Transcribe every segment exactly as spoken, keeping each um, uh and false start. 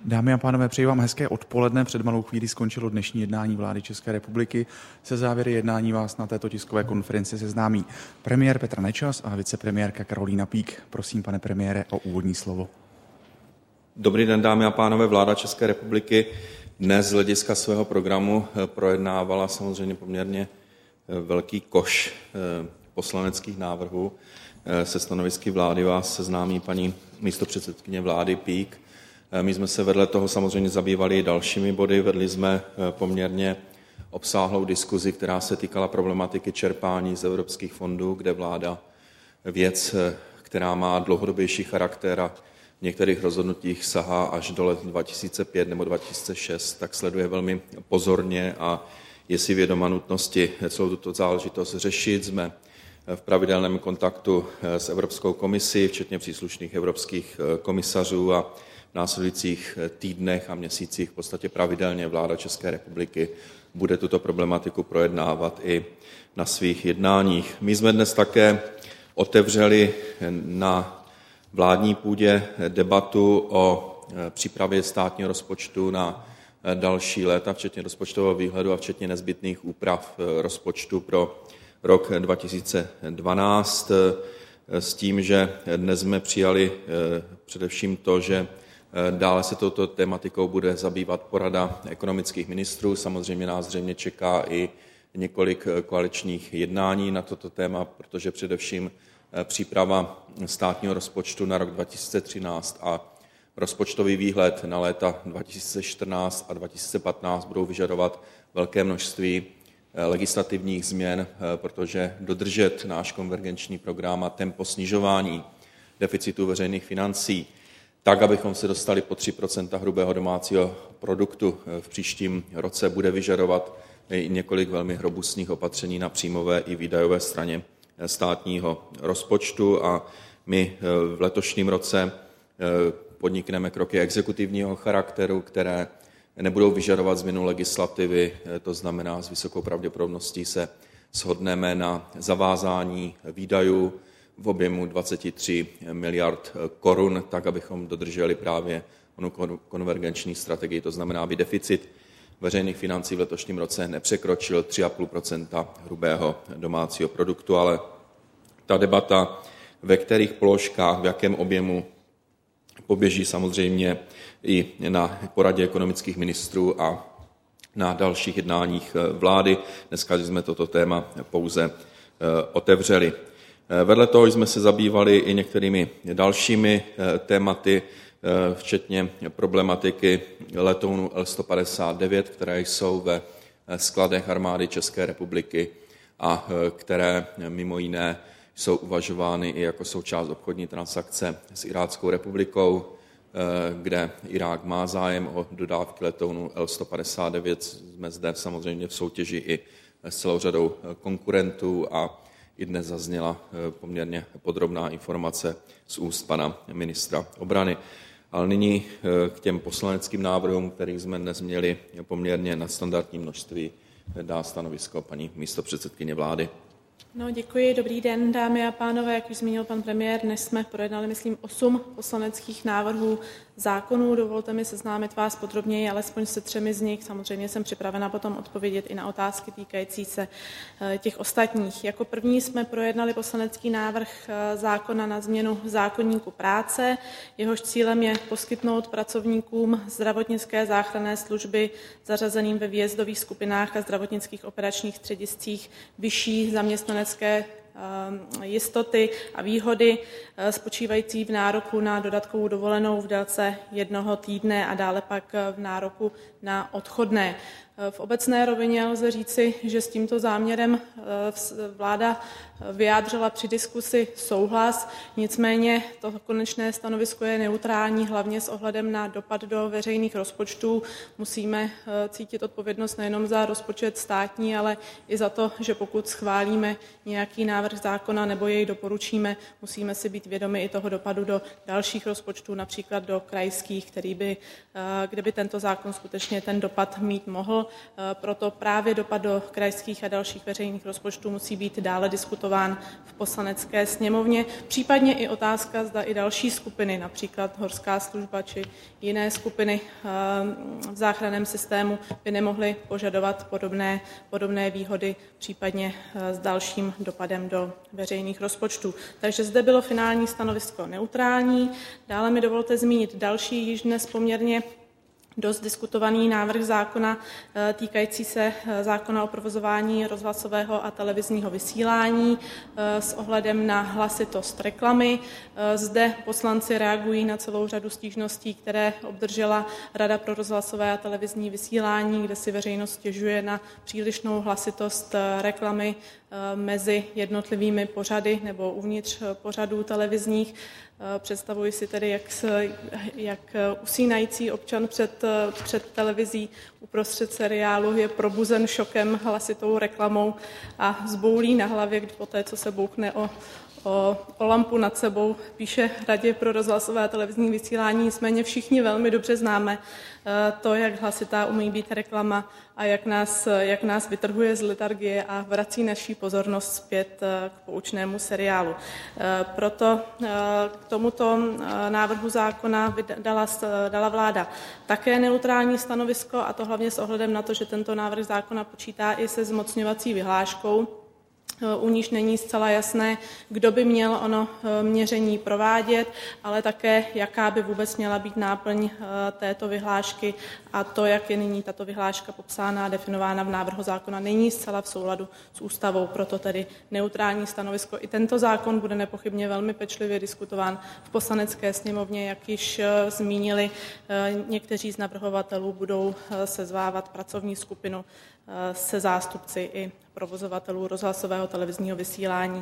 Dámy a pánové, přeji vám hezké odpoledne. Před malou chvílí skončilo dnešní jednání vlády České republiky. Se závěry jednání vás na této tiskové konferenci seznámí premiér Petr Nečas a vicepremiérka Karolína Pík. Prosím, pane premiére, o úvodní slovo. Dobrý den, dámy a pánové. Vláda České republiky dnes z hlediska svého programu projednávala samozřejmě poměrně velký koš poslaneckých návrhů. Se stanovisky vlády vás seznámí paní místopředsedkyně vlády Pík. My jsme se vedle toho samozřejmě zabývali dalšími body. Vedli jsme poměrně obsáhlou diskuzi, která se týkala problematiky čerpání z evropských fondů, kde vláda věc, která má dlouhodobější charakter a v některých rozhodnutích sahá až do let dva tisíce pět nebo dva tisíce šest, tak sleduje velmi pozorně a je si vědoma nutnosti celou tuto záležitost řešit. Jsme v pravidelném kontaktu s Evropskou komisí, včetně příslušných evropských komisařů, a v následujících týdnech a měsících v podstatě pravidelně vláda České republiky bude tuto problematiku projednávat i na svých jednáních. My jsme dnes také otevřeli na vládní půdě debatu o přípravě státního rozpočtu na další léta, včetně rozpočtového výhledu a včetně nezbytných úprav rozpočtu pro rok dva tisíce dvanáct, s tím, že dnes jsme přijali především to, že dále se touto tematikou bude zabývat porada ekonomických ministrů. Samozřejmě nás zřejmě čeká i několik koaličních jednání na toto téma, protože především příprava státního rozpočtu na rok dva tisíce třináct a rozpočtový výhled na léta dva tisíce čtrnáct a dva tisíce patnáct budou vyžadovat velké množství legislativních změn, protože dodržet náš konvergenční program a tempo snižování deficitu veřejných financí tak, abychom se dostali po tři procenta hrubého domácího produktu v příštím roce, bude vyžadovat i několik velmi robustních opatření na příjmové i výdajové straně státního rozpočtu, a my v letošním roce podnikneme kroky exekutivního charakteru, které nebudou vyžadovat změnu legislativy, to znamená, s vysokou pravděpodobností se shodneme na zavázání výdajů v objemu dvacet tři miliard korun, tak, abychom dodrželi právě onu konvergenční strategii, to znamená, aby deficit veřejných financí v letošním roce nepřekročil tři celá pět procenta hrubého domácího produktu, ale ta debata, ve kterých položkách, v jakém objemu, poběží samozřejmě i na poradě ekonomických ministrů a na dalších jednáních vlády. Dneska jsme toto téma pouze otevřeli. Vedle toho jsme se zabývali i některými dalšími tématy, včetně problematiky letounů el sto padesát devět, které jsou ve skladech armády České republiky a které mimo jiné jsou uvažovány i jako součást obchodní transakce s Iráckou republikou, kde Irák má zájem o dodávky letounů el sto padesát devět. Jsme zde samozřejmě v soutěži i s celou řadou konkurentů a i dnes zazněla poměrně podrobná informace z úst pana ministra obrany. Ale nyní k těm poslaneckým návrhům, kterých jsme dnes měli poměrně nadstandardní množství, dá stanovisko paní místopředsedkyně vlády. No, děkuji, dobrý den, dámy a pánové. Jak už zmínil pan premiér, dnes jsme projednali, myslím, osm poslaneckých návrhů zákonů. Dovolte mi seznámit vás podrobněji, alespoň se třemi z nich. Samozřejmě jsem připravena potom odpovědět i na otázky týkající se těch ostatních. Jako první jsme projednali poslanecký návrh zákona na změnu zákoníku práce. Jehož cílem je poskytnout pracovníkům zdravotnické záchranné služby zařazeným ve výjezdových skupinách a zdravotnických operačních střediscích vyšší zaměstnanecké jistoty a výhody spočívající v nároku na dodatkovou dovolenou v délce jednoho týdne a dále pak v nároku na odchodné. V obecné rovině lze říci, že s tímto záměrem vláda vyjádřila při diskusi souhlas, nicméně to konečné stanovisko je neutrální, hlavně s ohledem na dopad do veřejných rozpočtů. Musíme cítit odpovědnost nejenom za rozpočet státní, ale i za to, že pokud schválíme nějaký návrh zákona nebo jej doporučíme, musíme si být vědomi i toho dopadu do dalších rozpočtů, například do krajských, který by, kde by tento zákon skutečně ten dopad mít mohl. neposunulo, proto právě dopad do krajských a dalších veřejných rozpočtů musí být dále diskutován v Poslanecké sněmovně. Případně i otázka, zda i další skupiny, například Horská služba či jiné skupiny v záchranném systému by nemohly požadovat podobné, podobné výhody, případně s dalším dopadem do veřejných rozpočtů. Takže zde bylo finální stanovisko neutrální. Dále mi dovolte zmínit další, již dnes poměrně dost diskutovaný návrh zákona týkající se zákona o provozování rozhlasového a televizního vysílání s ohledem na hlasitost reklamy. Zde poslanci reagují na celou řadu stížností, které obdržela Rada pro rozhlasové a televizní vysílání, kde si veřejnost stěžuje na přílišnou hlasitost reklamy mezi jednotlivými pořady nebo uvnitř pořadů televizních. Představuji si tedy, jak, jak usínající občan před, před televizí uprostřed seriálu je probuzen šokem, hlasitou reklamou a zboulí na hlavě, kdy poté, co se bouchne o, o, o lampu nad sebou, píše Radě pro rozhlasové a televizní vysílání. Nicméně všichni velmi dobře známe to, jak hlasitá umí být reklama a jak nás, jak nás vytrhuje z letargie a vrací naší pozornost zpět k poučnému seriálu. Proto k tomuto návrhu zákona dala, dala vláda také neutrální stanovisko, a to hlavně s ohledem na to, že tento návrh zákona počítá i se zmocňovací vyhláškou, u níž není zcela jasné, kdo by měl ono měření provádět, ale také jaká by vůbec měla být náplň této vyhlášky, a to, jak je nyní tato vyhláška popsána a definována v návrhu zákona, není zcela v souladu s ústavou, proto tedy neutrální stanovisko. I tento zákon bude nepochybně velmi pečlivě diskutován v Poslanecké sněmovně, jak již zmínili někteří z navrhovatelů, budou sezvávat pracovní skupinu se zástupci i provozovatelů rozhlasového televizního vysílání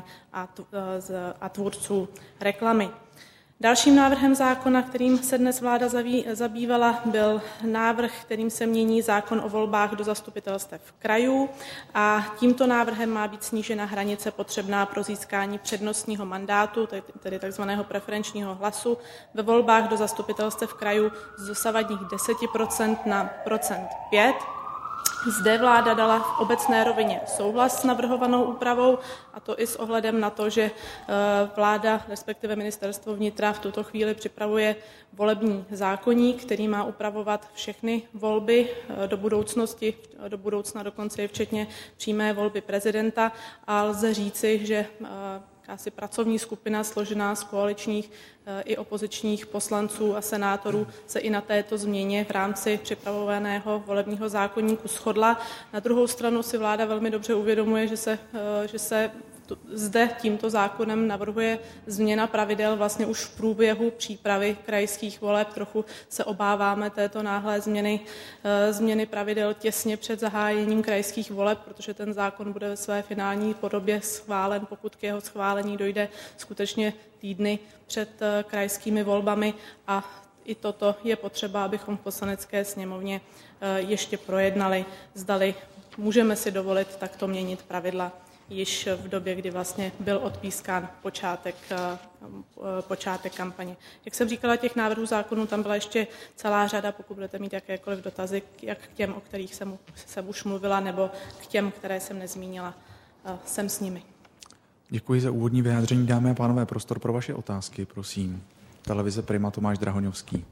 a tvůrců reklamy. Dalším návrhem zákona, kterým se dnes vláda zabývala, byl návrh, kterým se mění zákon o volbách do zastupitelstev krajů, a tímto návrhem má být snížena hranice potřebná pro získání přednostního mandátu, tedy takzvaného preferenčního hlasu, ve volbách do zastupitelstev krajů z dosavadních deset procent na procent pět. Zde vláda dala v obecné rovině souhlas s navrhovanou úpravou, a to i s ohledem na to, že vláda, respektive ministerstvo vnitra, v tuto chvíli připravuje volební zákoník, který má upravovat všechny volby do budoucnosti, do budoucna dokonce i včetně přímé volby prezidenta, a lze říci, že jakási pracovní skupina složená z koaličních i opozičních poslanců a senátorů se i na této změně v rámci připravovaného volebního zákoníku shodla. Na druhou stranu si vláda velmi dobře uvědomuje, že se, že se zde tímto zákonem navrhuje změna pravidel vlastně už v průběhu přípravy krajských voleb. Trochu se obáváme této náhlé změny, změny pravidel těsně před zahájením krajských voleb, protože ten zákon bude ve své finální podobě schválen, pokud k jeho schválení dojde skutečně týdny před krajskými volbami, a i toto je potřeba, abychom v Poslanecké sněmovně ještě projednali, zdali můžeme si dovolit takto měnit pravidla již v době, kdy vlastně byl odpískán počátek, počátek kampaně. Jak jsem říkala, těch návrhů zákonů tam byla ještě celá řada, pokud budete mít jakékoliv dotazy, jak k těm, o kterých jsem, jsem už mluvila, nebo k těm, které jsem nezmínila, jsem s nimi. Děkuji za úvodní vyjádření, dámy a pánové. Prostor pro vaše otázky, prosím. Televize Prima, Tomáš Drahoňovský.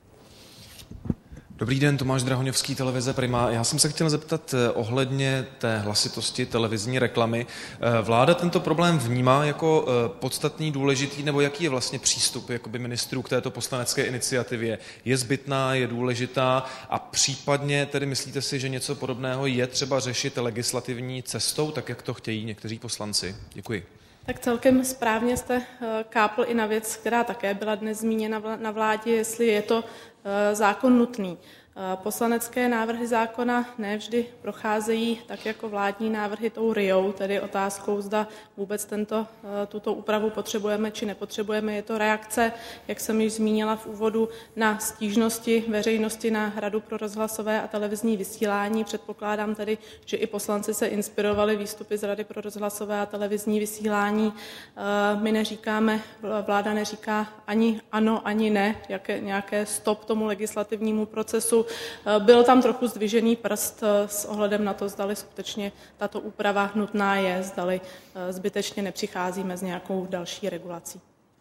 Dobrý den, Tomáš Drahoňovský, televize Prima. Já jsem se chtěl zeptat ohledně té hlasitosti televizní reklamy. Vláda tento problém vnímá jako podstatný, důležitý, nebo jaký je vlastně přístup jakoby ministrů k této poslanecké iniciativě? Je zbytná, je důležitá, a případně tedy myslíte si, že něco podobného je třeba řešit legislativní cestou, tak jak to chtějí někteří poslanci? Děkuji. Tak celkem správně jste kápl i na věc, která také byla dnes zmíněna na vládě, jestli je to zákon nutný. Poslanecké návrhy zákona nevždy procházejí tak jako vládní návrhy tou riou, tedy otázkou, zda vůbec tento, tuto úpravu potřebujeme či nepotřebujeme. Je to reakce, jak jsem již zmínila v úvodu, na stížnosti veřejnosti na Radu pro rozhlasové a televizní vysílání. Předpokládám tedy, že i poslanci se inspirovali výstupy z Rady pro rozhlasové a televizní vysílání. My neříkáme, vláda neříká ani ano, ani ne, jaké, nějaké stop tomu legislativnímu procesu. rozpočtu. Byl tam trochu zdvižený prst s ohledem na to, zdali skutečně tato úprava nutná je, zdali zbytečně nepřicházíme s nějakou další regulací.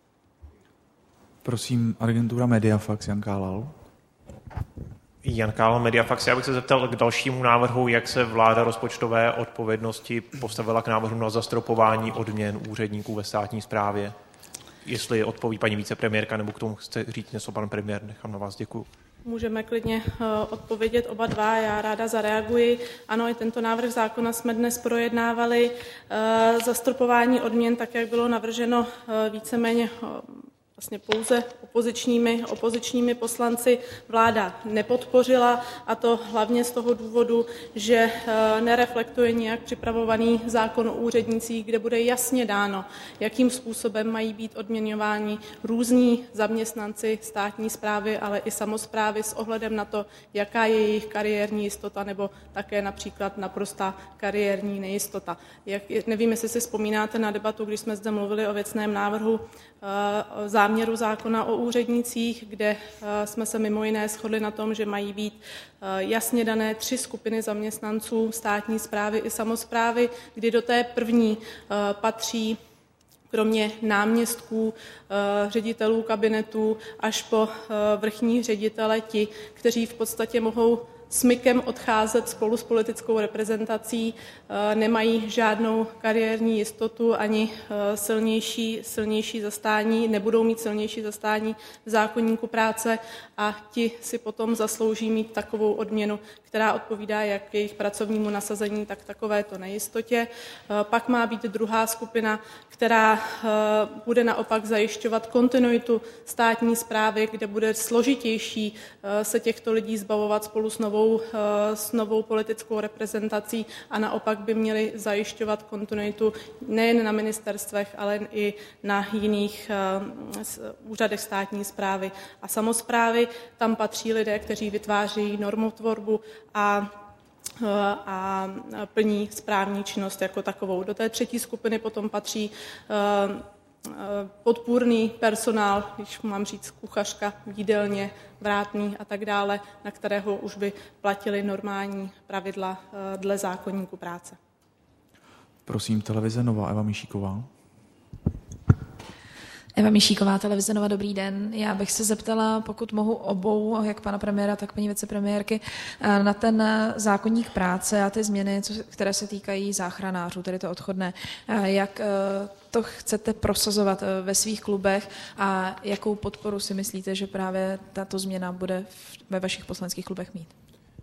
Prosím, agentura Mediafax, Jan Kálal. Jan Kálal, Mediafax. Já bych se zeptal k dalšímu návrhu, jak se vláda rozpočtové odpovědnosti postavila k návrhu na zastropování odměn úředníků ve státní správě. Jestli odpoví paní vicepremiérka, nebo k tomu chce říct něco pan premiér, nechám na vás, děkuju. Můžeme klidně odpovědět oba dva, já ráda zareaguji. Ano, i tento návrh zákona jsme dnes projednávali. Zastropování odměn, tak jak bylo navrženo víceméně vlastně pouze opozičními, opozičními poslanci, vláda nepodpořila, a to hlavně z toho důvodu, že nereflektuje nijak připravovaný zákon o úřednících, kde bude jasně dáno, jakým způsobem mají být odměňováni různí zaměstnanci státní správy, ale i samosprávy s ohledem na to, jaká je jejich kariérní jistota nebo také například naprostá kariérní nejistota. Jak, nevím, jestli si vzpomínáte na debatu, když jsme zde mluvili o věcném návrhu záměru zákona o úřednících, kde jsme se mimo jiné shodli na tom, že mají být jasně dané tři skupiny zaměstnanců státní správy i samosprávy, kdy do té první patří kromě náměstků, ředitelů kabinetů až po vrchní ředitele ti, kteří v podstatě mohou smykem odcházet spolu s politickou reprezentací, nemají žádnou kariérní jistotu ani silnější, silnější zastání, nebudou mít silnější zastání v zákoníku práce a ti si potom zaslouží mít takovou odměnu, která odpovídá jak jejich pracovnímu nasazení, tak takovéto nejistotě. Pak má být druhá skupina, která bude naopak zajišťovat kontinuitu státní správy, kde bude složitější se těchto lidí zbavovat spolu s novou s novou politickou reprezentací a naopak by měli zajišťovat kontinuitu nejen na ministerstvech, ale i na jiných úřadech státní správy a samosprávy. Tam patří lidé, kteří vytváří normotvorbu a a plní správní činnost jako takovou. Do té třetí skupiny potom patří podpůrný personál, když mám říct kuchařka, jídelně, vrátný a tak dále, na kterého už by platily normální pravidla dle zákoníku práce. Prosím, televize Nova, Eva Mišíková. Eva Mišíková, televize Nova, dobrý den. Já bych se zeptala, pokud mohu, obou, jak pana premiéra, tak paní vicepremiérky, na ten zákoník práce a ty změny, které se týkají záchranářů, tedy to odchodné. Jak to chcete prosazovat ve svých klubech a jakou podporu si myslíte, že právě tato změna bude ve vašich poslaneckých klubech mít?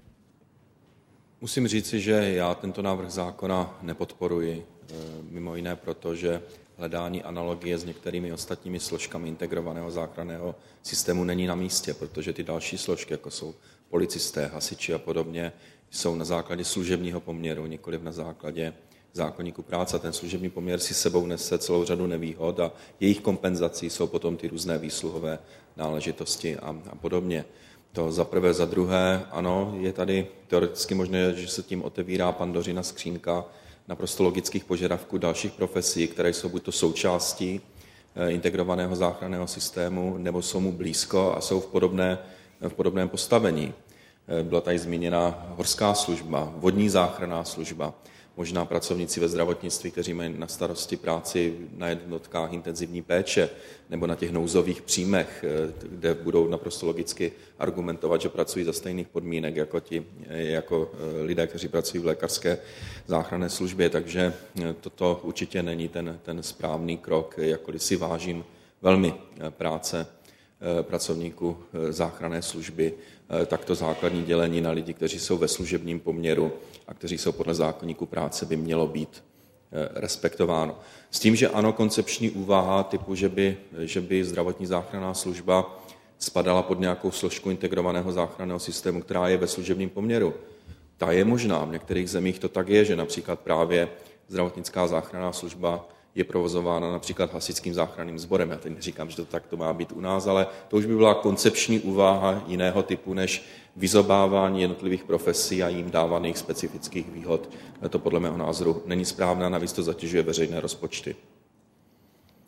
Musím říci, že já tento návrh zákona nepodporuji, mimo jiné proto, že hledání analogie s některými ostatními složkami integrovaného záchranného systému není na místě, protože ty další složky, jako jsou policisté, hasiči a podobně, jsou na základě služebního poměru, nikoliv na základě zákoníku práce. A ten služební poměr si sebou nese celou řadu nevýhod a jejich kompenzací jsou potom ty různé výsluhové náležitosti a, a podobně. To za prvé, za druhé, ano, je tady teoreticky možné, že se tím otevírá Pandořina skřínka naprosto logických požadavků dalších profesí, které jsou buď to součástí integrovaného záchranného systému, nebo jsou mu blízko a jsou v, podobné, v podobném postavení. Byla tady zmíněna horská služba, vodní záchranná služba, možná pracovníci ve zdravotnictví, kteří mají na starosti práci na jednotkách intenzivní péče nebo na těch nouzových příjmech, kde budou naprosto logicky argumentovat, že pracují za stejných podmínek jako, ti, jako lidé, kteří pracují v lékařské záchranné službě. Takže toto určitě není ten, ten správný krok, jakkoliv si vážím velmi práce pracovníků záchranné služby, takto základní dělení na lidi, kteří jsou ve služebním poměru a kteří jsou podle zákoníku práce, by mělo být respektováno. S tím, že ano, koncepční úvaha typu, že by, že by zdravotní záchranná služba spadala pod nějakou složku integrovaného záchranného systému, která je ve služebním poměru. Ta je možná. V některých zemích to tak je, že například právě zdravotnická záchranná služba je provozována například hasičským záchranným sborem. Já teď neříkám, že to tak to má být u nás, ale to už by byla koncepční úvaha jiného typu, než vyzobávání jednotlivých profesí a jim dávaných specifických výhod. To podle mého názoru není správné, navíc to zatěžuje veřejné rozpočty.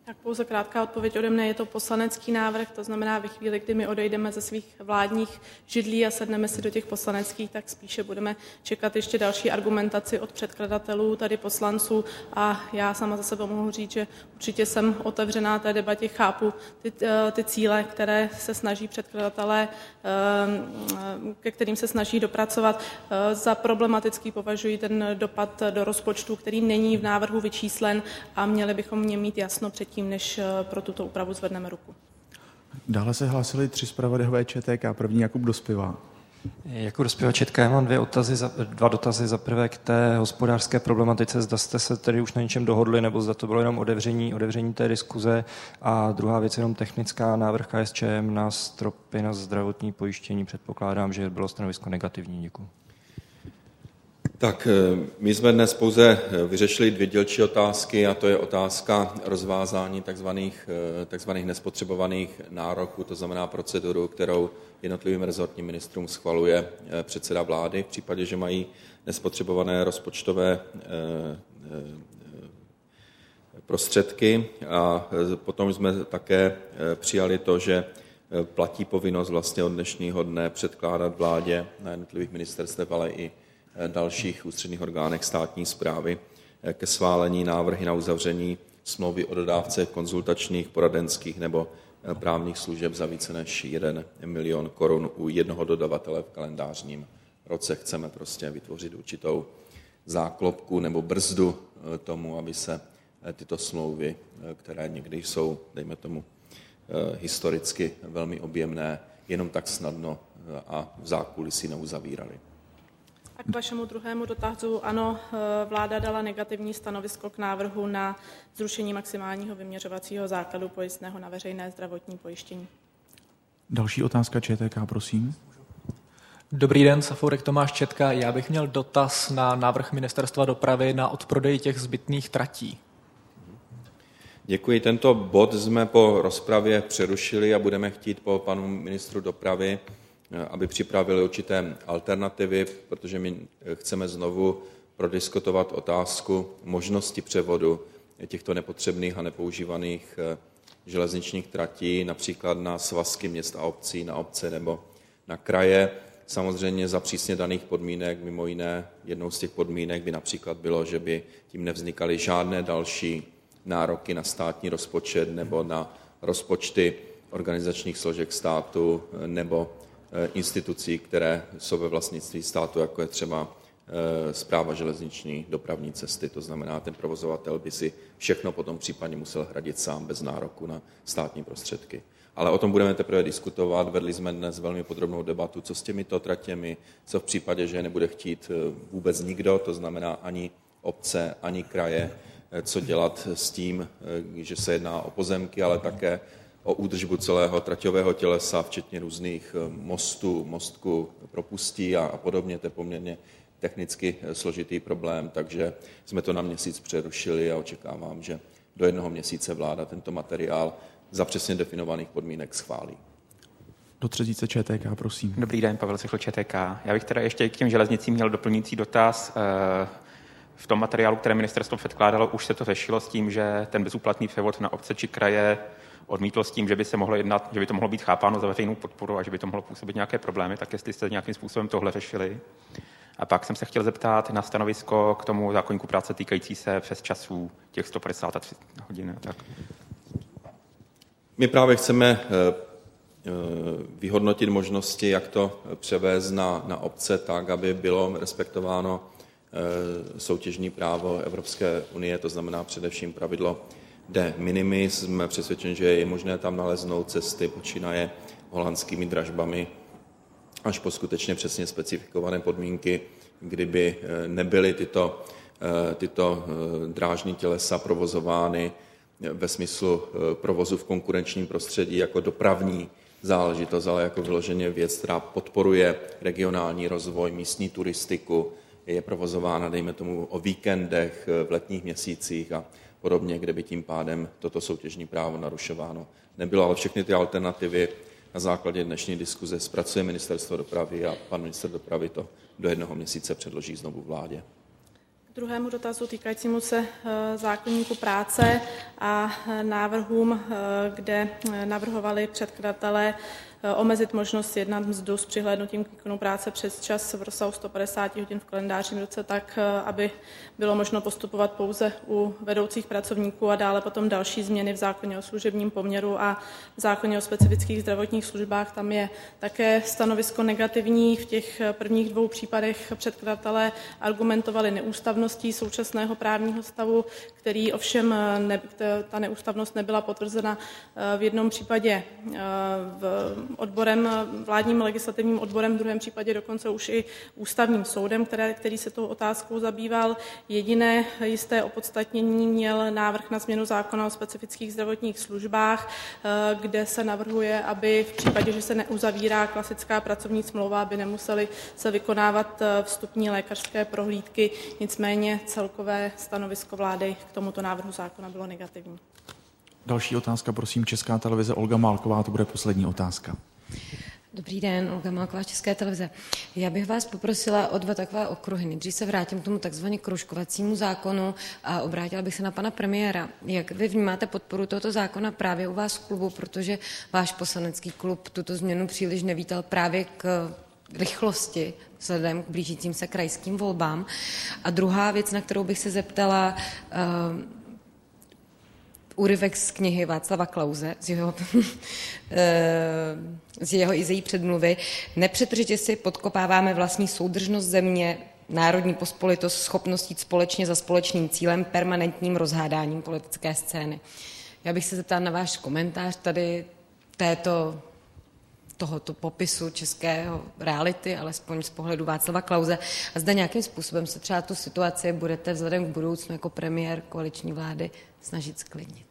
Tak pouze krátká odpověď ode mne. Je to poslanecký návrh, to znamená, ve chvíli, kdy my odejdeme ze svých vládních židlí a sedneme si do těch poslaneckých, tak spíše budeme čekat ještě další argumentaci od předkladatelů, tady poslanců, a já sama za sebe mohu říct, že určitě jsem otevřená té debatě, chápu ty, ty cíle, které se snaží předkladatelé, ke kterým se snaží dopracovat. Za problematický považuji ten dopad do rozpočtu, který není v návrhu vyčíslen, a měli bychom v něm mít jasno předtím, než pro tuto úpravu zvedneme ruku. Dále se hlásili tři zpravodajové ČTK. První Jakub Dospiva. Jako Dospiva ČTK mám dvě otazy, dva dotazy. Za prvé k té hospodářské problematice. Zda jste se tedy už na něčem dohodli, nebo zda to bylo jenom otevření, otevření té diskuze. A druhá věc jenom technická. Návrh K S Č M na stropy na zdravotní pojištění. Předpokládám, že bylo stanovisko negativní. Děkuji. Tak my jsme dnes pouze vyřešili dvě dílčí otázky, a to je otázka rozvázání takzvaných, takzvaných nespotřebovaných nároků, to znamená proceduru, kterou jednotlivým rezortním ministrům schvaluje předseda vlády v případě, že mají nespotřebované rozpočtové prostředky. A potom jsme také přijali to, že platí povinnost vlastně od dnešního dne předkládat vládě na jednotlivých ministerstvech, ale i dalších ústředních orgánech státní správy ke schválení návrhy na uzavření smlouvy o dodávce konzultačních, poradenských nebo právních služeb za více než jeden milion korun u jednoho dodavatele v kalendářním roce. Chceme prostě vytvořit určitou záklopku nebo brzdu tomu, aby se tyto smlouvy, které někdy jsou, dejme tomu, historicky velmi objemné, jenom tak snadno a v zákulisí neuzavíraly. A k vašemu druhému dotazu, ano, vláda dala negativní stanovisko k návrhu na zrušení maximálního vyměřovacího základu pojistného na veřejné zdravotní pojištění. Další otázka ČTK, prosím. Dobrý den, Safourek Tomáš Četka. Já bych měl dotaz na návrh Ministerstva dopravy na odprodej těch zbytných tratí. Děkuji. Tento bod jsme po rozpravě přerušili a budeme chtít po panu ministru dopravy, aby připravili určité alternativy, protože my chceme znovu prodiskutovat otázku možnosti převodu těchto nepotřebných a nepoužívaných železničních tratí, například na svazky měst a obcí, na obce nebo na kraje. Samozřejmě za přísně daných podmínek, mimo jiné jednou z těch podmínek by například bylo, že by tím nevznikaly žádné další nároky na státní rozpočet nebo na rozpočty organizačních složek státu nebo institucí, které jsou ve vlastnictví státu, jako je třeba Správa železniční dopravní cesty. To znamená, ten provozovatel by si všechno potom případně musel hradit sám bez nároku na státní prostředky. Ale o tom budeme teprve diskutovat. Vedli jsme dnes velmi podrobnou debatu, co s těmito tratěmi, co v případě, že nebude chtít vůbec nikdo, to znamená ani obce, ani kraje, co dělat s tím, že se jedná o pozemky, ale také o údržbu celého traťového tělesa, včetně různých mostů, mostků, propustí a, a podobně. To je poměrně technicky složitý problém, takže jsme to na měsíc přerušili a očekávám, že do jednoho měsíce vláda tento materiál za přesně definovaných podmínek schválí. Do třetíce ČTK, prosím. Dobrý den, Pavel Sechl, ČTK. Já bych teda ještě k těm železnicím měl doplňující dotaz. V tom materiálu, které ministerstvo předkládalo, už se to řešilo s tím, že ten bezúplatný převod na obce či kraje odmítlo s tím, že by se mohlo jednat, že by to mohlo být chápáno za veřejnou podporu a že by to mohlo působit nějaké problémy, tak jestli jste nějakým způsobem tohle řešili. A pak jsem se chtěl zeptat na stanovisko k tomu zákoníku práce týkající se přes časů těch sto padesát a tři hodin. Tak. My právě chceme vyhodnotit možnosti, jak to převést na, na obce tak, aby bylo respektováno soutěžní právo Evropské unie, to znamená především pravidlo de minimis. Jsme přesvědčeni, že je možné tam naleznout cesty, počínaje holandskými dražbami až po skutečně přesně specifikované podmínky, kdyby nebyly tyto, tyto drážní tělesa provozovány ve smyslu provozu v konkurenčním prostředí jako dopravní záležitost, ale jako vyloženě věc, která podporuje regionální rozvoj, místní turistiku, je provozována, dejme tomu, o víkendech, v letních měsících a podobně, kde by tím pádem toto soutěžní právo narušováno nebylo. Ale všechny ty alternativy na základě dnešní diskuze zpracuje Ministerstvo dopravy a pan ministr dopravy to do jednoho měsíce předloží znovu vládě. druhému dotazu týkajícímu se zákoníku práce a návrhům, kde navrhovali předkladatelé omezit možnost sjednat mzdu s přihlédnutím k výkonu práce přes čas v rozsahu sto padesát hodin v kalendářním roce tak, aby bylo možno postupovat pouze u vedoucích pracovníků a dále potom další změny v zákoně o služebním poměru a v zákoně o specifických zdravotních službách. Tam je také stanovisko negativní. V těch prvních dvou případech předkladatelé argumentovali neústavností současného právního stavu, který ovšem ne, ta neústavnost nebyla potvrzena v jednom případě v odborem, vládním legislativním odborem, v druhém případě dokonce už i ústavním soudem, které, který se tou otázkou zabýval. Jediné jisté opodstatnění měl návrh na změnu zákona o specifických zdravotních službách, kde se navrhuje, aby v případě, že se neuzavírá klasická pracovní smlouva, aby nemuseli se vykonávat vstupní lékařské prohlídky. Nicméně celkové stanovisko vlády k tomuto návrhu zákona bylo negativní. Další otázka, prosím, Česká televize, Olga Málková, to bude poslední otázka. Dobrý den, Olga Málková, České televize. Já bych vás poprosila o dva takové okruhy. Nejdřív se vrátím k tomu takzvaně kroužkovacímu zákonu a obrátila bych se na pana premiéra. Jak vy vnímáte podporu tohoto zákona právě u vás v klubu, protože váš poslanecký klub tuto změnu příliš nevítal právě k rychlosti vzhledem k blížícím se krajským volbám. A druhá věc, na kterou bych se zeptala, uh, úryvek z knihy Václava Klause, z jeho, z jeho i z její předmluvy. Nepřetržitě si podkopáváme vlastní soudržnost země, národní pospolitost, schopnost jít společně za společným cílem, permanentním rozhádáním politické scény. Já bych se zeptala na váš komentář tady této, tohoto popisu českého reality, alespoň z pohledu Václava Klause. A zda nějakým způsobem se třeba tu situaci budete vzhledem k budoucnu jako premiér koaliční vlády snažit sklidnit.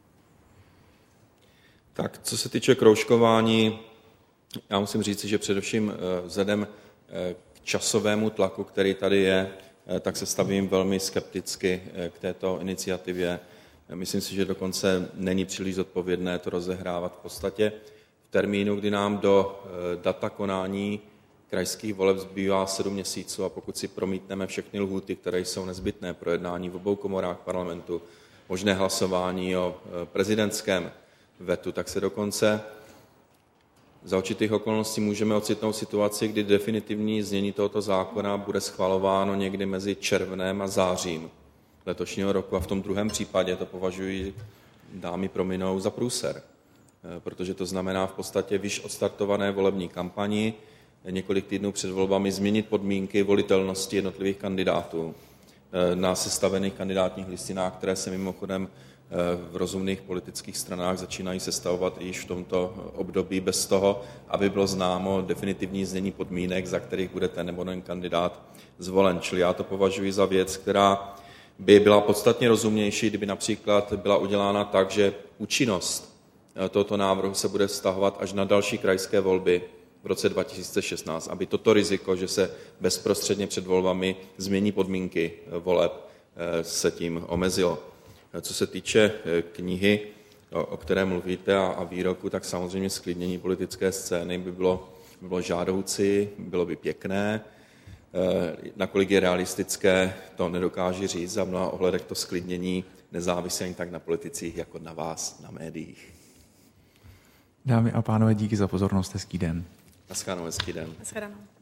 Tak, co se týče kroužkování, já musím říct, že především vzhledem k časovému tlaku, který tady je, tak se stavím velmi skepticky k této iniciativě. Myslím si, že dokonce není příliš zodpovědné to rozehrávat v podstatě v termínu, kdy nám do data konání krajských voleb zbývá sedm měsíců a pokud si promítneme všechny lhůty, které jsou nezbytné pro jednání v obou komorách parlamentu, možné hlasování o prezidentském vetu, tak se dokonce za určitých okolností můžeme ocitnout situaci, kdy definitivní znění tohoto zákona bude schvalováno někdy mezi červnem a zářím letošního roku a v tom druhém případě to považuji, dámy prominou, za průser, protože to znamená v podstatě v již odstartované volební kampani několik týdnů před volbami změnit podmínky volitelnosti jednotlivých kandidátů na sestavených kandidátních listinách, které se mimochodem v rozumných politických stranách začínají sestavovat již v tomto období bez toho, aby bylo známo definitivní znění podmínek, za kterých bude ten nebo ten kandidát zvolen. Čili já to považuji za věc, která by byla podstatně rozumnější, kdyby například byla udělána tak, že účinnost tohoto návrhu se bude vztahovat až na další krajské volby v roce dva tisíce šestnáct, aby toto riziko, že se bezprostředně před volbami změní podmínky voleb, se tím omezilo. Co se týče knihy, o které mluvíte, a výroku, tak samozřejmě sklidnění politické scény by bylo, by bylo žádoucí, bylo by pěkné. Nakolik je realistické, to nedokáže říct. A v mnoha ohledech to sklidnění nezávisí ani tak na politicích, jako na vás, na médiích. Dámy a pánové, díky za pozornost, hezký den. Naschledanou, hezký den. Naschledanou.